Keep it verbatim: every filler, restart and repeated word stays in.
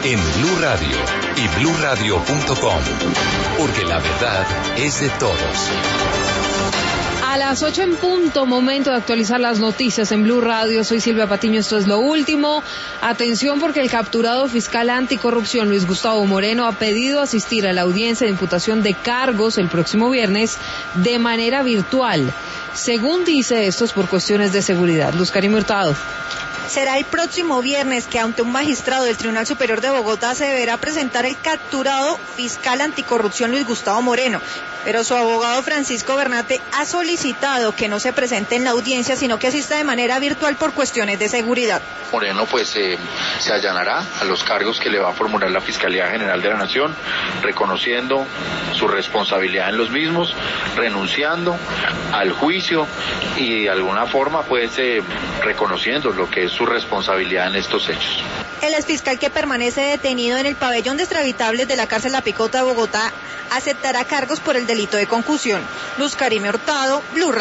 en Blue Radio y blue radio punto com, porque la verdad es de todos. A las ocho en punto, momento de actualizar las noticias en Blue Radio. Soy Silvia Patiño, esto es lo último. Atención, porque el capturado fiscal anticorrupción Luis Gustavo Moreno ha pedido asistir a la audiencia de imputación de cargos el próximo viernes de manera virtual. Según dice, esto es por cuestiones de seguridad. Luz Karim Hurtado. Será el próximo viernes que ante un magistrado del Tribunal Superior de Bogotá se deberá presentar el capturado fiscal anticorrupción Luis Gustavo Moreno, pero su abogado Francisco Bernate ha solicitado que no se presente en la audiencia, sino que asista de manera virtual por cuestiones de seguridad. Moreno pues eh, se allanará a los cargos que le va a formular la Fiscalía General de la Nación, reconociendo su responsabilidad en los mismos, renunciando al juicio y de alguna forma pues eh, reconociendo lo que es su responsabilidad en estos hechos. El exfiscal, que permanece detenido en el pabellón de extraditables de la cárcel La Picota de Bogotá, aceptará cargos por el delito de concusión. Luz Karim Hurtado, Blue Radio.